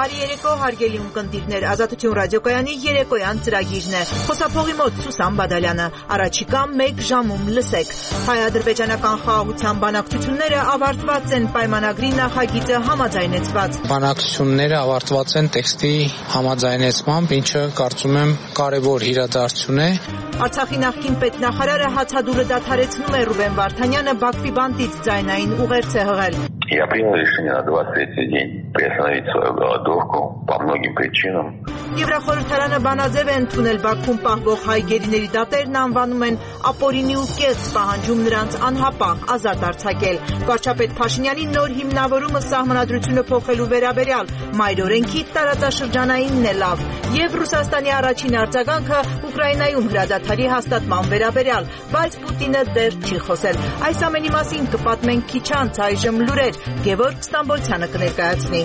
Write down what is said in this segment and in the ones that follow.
Բարի երեկո, հարգելի ունկնդիրներ, Ազատություն ռադիոկայանի երեկոյան ծրագիրն է։ Խոսափողի մոտ Սուսան Բադալյանը, առաջիկա 1 ժամում լսեք։ Հայ-ադրբեջանական խաղաղության բանակցությունները ավարտված են, պայմանագրի նախագիծը համաձայնեցված։ Բանակցությունները ավարտված են տեքստի համաձայնեցմամբ, ինչը կարծում եմ կարևոր իրադարձություն է։ Արցախի նախկին պետնախարարը հացադուլը դադարեցնում է, Ռուբեն Վարդանյանը Բաքվի բանտից ձայնային ուղերձ է հղել։ Я принял решение на 23-й день приостановить свою голодовку по многим причинам. Եվրախորհրդարանը բանաձև է ընդունել Բաքվում պահվող հայ գերիների դատերն անվանում են ապօրինի ու կեղծ, պահանջում նրանց անհապաղ ազատ արձակել։ Վարչապետ Փաշինյանի նոր հիմնավորումը սահմանադրությունը փոխելու վերաբերյալ մայրօրենքի տարածաշրջանայինն է լավ, եւ Ռուսաստանի առաջին արձագանքը Ուկրաինայում հրադադարի հաստատման վերաբերյալ, բայց Պուտինը դեռ չի խոսել։ Այս ամենի մասին կպատմենք քիչ անց, այժմ լուրեր Գևորգ Ստամբոլցյանը կներկայացնի։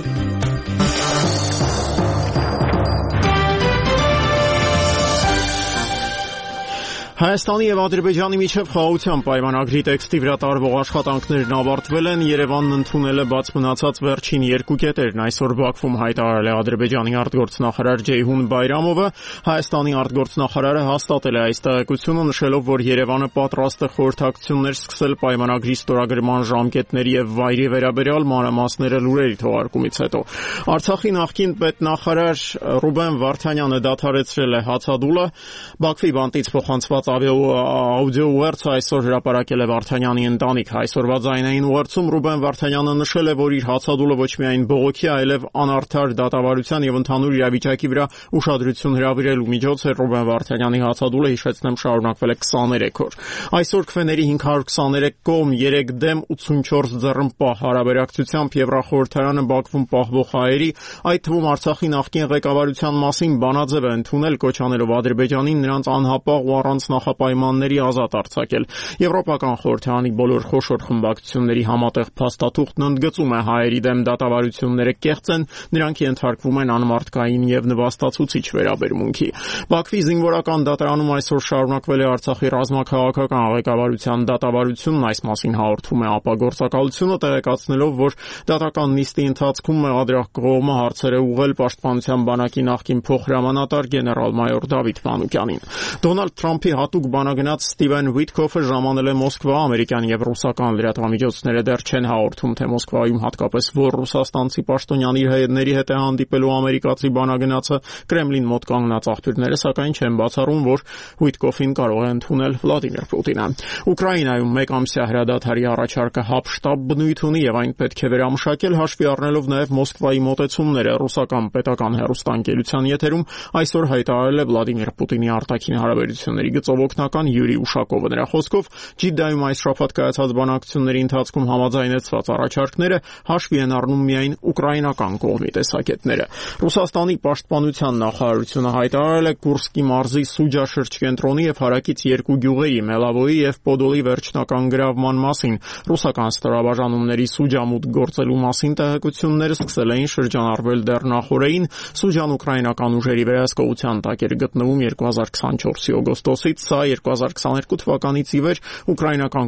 Հայաստանի եւ Ադրբեջանի միջև խաղաղության պայմանագրի տեքստի վրա տարվող աշխատանքներն ավարտվել են, Երևանն ընդունել է բաց մնացած վերջին երկու կետերն։ Այսօր Բաքվում հայտարարել է Ադրբեջանի արտգործնախարար Ջեյհուն Բայրամովը։ Հայաստանի արտգործնախարարը հաստատել է այս տեղեկությունը, նշելով, որ Երևանը պատրաստ է խորհրդակցություններ սկսել պայմանագրի ստորագրման ժամկետների եւ վայրի վերաբերյալ մանրամասները լուրերի թողարկումից հետո։ Արցախի նախկին պետնախարար Ռուբեն Վարդանյանը դադարեցրել է հացադուլը։ Բաքվի բանտից փոխանցված աուդիո ուղերձը այսօր հրապարակել է Վարդանյանի ընտանիք։ Այսօրվա ձայնային ուղերձում Ռուբեն Վարդանյանը նշել է, որ իր հացադուլը ոչ միայն բողոքի, այլև անարդար դատավարության եւ ընդհանուր իրավիճակի վրա ուշադրություն հրավիրելու միջոց է։ Ռուբեն Վարդանյանի հացադուլը, հիշեցնեմ, շարունակվել է 23 օր։ Այսօր քվեների 523 կողմ, 3 դեմ, 84 ձեռնպահ հարաբերակցությամբ Եվրախորհրդարանը Բաքվում պահվող հայերի, այդ թվում Արցախի նախկին ղեկավարության մասին բանաձև է ընդունել, կոչ անելով Ադրբեջանին նրանց անհապաղ ու առանց նախապայմանների ազատ արձակել։ Եվրոպական խորհրդարանի բոլոր խոշոր խմբակցությունների համատեղ փաստաթուղթն ընդգծում է հայերի դեմ դատավարությունները կեղծ են, նրանք ենթարկվում են անմարդկային եւ նվաստացուցիչ վերաբերմունքի։ Բաքվի զինվորական դատարանում այսօր շարունակվել է Արցախի ռազմաքաղաքական ղեկավարության դատավարությունն, այս մասին հաղորդում է ԱՊԱ գործակալությունը, տեղեկացնելով, որ դատական նիստի ընթացքում մեղադրող կողմը հարցեր է ուղղել Պաշտպանության բանակի նախկին փոխհրամանատար գեներալ-մայոր Դավիթ Մանուկյանին։ Դոնալդ Թրամփի հատուկ բանագնաց Ստիվեն Վիտքոֆը ժամանել է Մոսկվա, ամերիկյան եւ ռուսական լրատվամիջոցները դեռ չեն հաղորդում, թե Մոսկվայում հատկապես որ ռուսաստանցի պաշտոնյաների հետ է հանդիպելու ամերիկացի բանագնացը, Կրեմլին մոտ կանգնած աղբյուրները սակայն չեն բացառում, որ Վիտքոֆին կարող է ընդունել Վլադիմիր Պուտինը։ Ուկրաինայում մեկ ամսյա հրադադարի առաջարկը հապշտաբ բնույթ ունի եւ այն պետք է վերամշակել, հաշվի առնելով նաեւ Մոսկվայի մոտեցումները։ Ռուսական պետական հեռուստաընկերության եթերում այսօր հայտարարել է Վլադիմիր Պուտինի արտաքին հարաբերությունների գծով օգնական Յուրի Ուշակովը։ Նրա խոսքով Ջիդայում այս շաբաթ կայացած բանակցությունների ընթացքում համաձայնեցված առաջարկները հաշվի են առնում միայն ուկրաինական կողմի տեսակետները։ Ռուսաստանի պաշտպանության նախարարությունը հայտարարել է Կուրսկի մարզի Սուջա շրջկենտրոնի եւ հարակից երկու գյուղերի Մելավոյի եւ Պոդոլի վերջնական գրավման մասին։ Ռուսական ստորաբաժանումների Սուջա մուտք գործելու մասին տեղեկությունները սկսել էին շրջանառվել դեռ նախօրեին։ Սուջան ուկրաինական ուժերի վերահսկողության տակ էր գտնվում 2024-ի օգոստոսից, սա 2022 թվականից ի վեր ուկրաինական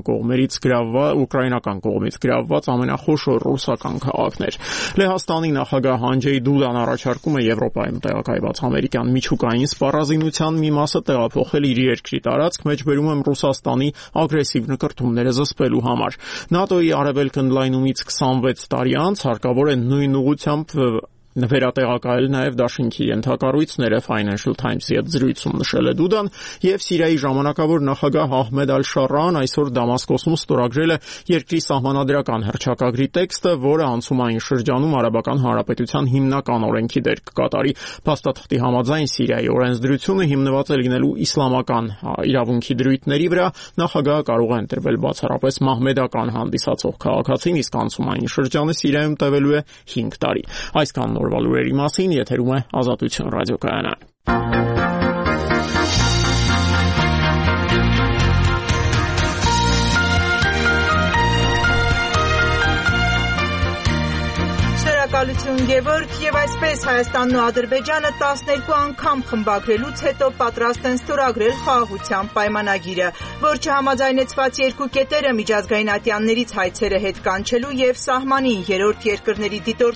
կողմից գրավված ամենախոշոր ռուսական քաղաքն էր։ Լեհաստանի նախագահ Անջեյ Դուդան առաջարկում է Եվրոպայում տեղակայված ամերիկյան միջուկային սպառազինության մի մասը տեղափոխել իր երկրի տարածք, մեջբերում եմ Ռուսաստանի ագրեսիվ նկրտումները զսպելու համար։ ՆԱՏՕ-ի արևելք ընդլայնումից 26 տարի անց հարկավոր է նույն ուղղությամբ վերատեղակայել նաև դաշինքի ենթակառույցները, Financial Times-ի հետ զրույցում նշել է Դուդան, եւ Սիրիայի ժամանակավոր նախագահ Ահմեդ Ալ-Շարրան այսօր Դամասկոսում ստորագրել է երկրի սահմանադրական հռչակագրի տեքստը, որը անցումային շրջանում Արաբական Հանրապետության հիմնական օրենքի դեր կկատարի։ Փաստաթղթի համաձայն Սիրիայի օրենսդրությունը հիմնված է լինելու իսլամական իրավունքի դրույթների վրա, նախագահը կարող է ընտրվել բացառապես մահմեդական հանդիսացող քաղաքացին, իսկ անցումային շրջանը Սիրիայում տևելու է 5 տարի։ Այսքան օրվա լուրերի մասին եթերում է Ազատություն ռադիոկայանը։ Շնորհակալություն Գևորգ, եւ այսպես Հայաստանն ու Ադրբեջանը 12 անգամ խմբագրելուց հետո պատրաստ են ստորագրել խաղաղության պայմանագիրը, որ չհամաձայնեցված երկու կետերը միջազգային ատյաններից հայցերը հետ կանչելու եւ սահմանին երրորդ երկրների դիտորդ